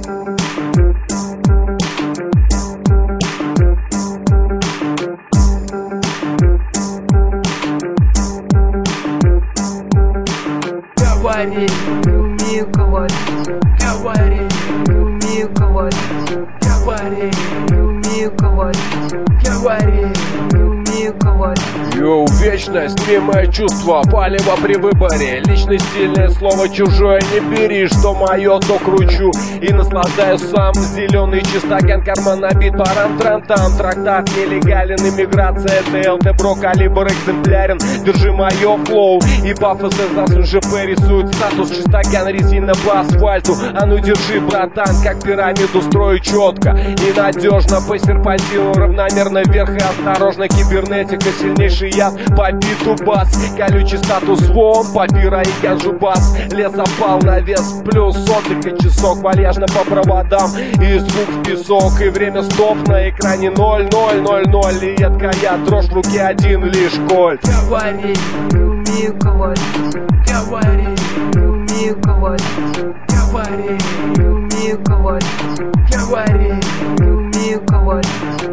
Говори, не умею говорить. Говори, не умею говорить. Говори, не умею говорить. Говори, не умею говорить. Йоу, вечность, мнимое чувство, палево при выборе. Личное стильное слово чужое не бери. Что мое, то кручу и наслаждаюсь сам. Зеленый чистоген, карман набит парам-трантам. Трактат нелегален, иммиграция ДЛТ, бро, калибр экземплярен. Держи мое флоу и пафос из нас уже рисует статус. Чистоген, резина по асфальту. А ну держи, братан, как пирамиду строю четко и надежно. По серпантину равномерно вверх и осторожно. Кибернетика, сильнейший яд по биту бас. Колючий статус вон, папира и ганжубас. Лес опал на вес, плюс отдых и часок. Вальяжно по проводам и звук в песок. И время стоп на экране 0-0-0-0. И едкая дрожь в руке один лишь кольт. Говори, не умею говорить. Говори, не умею говорить. Говори, не умею говорить. Говори, не умею говорить.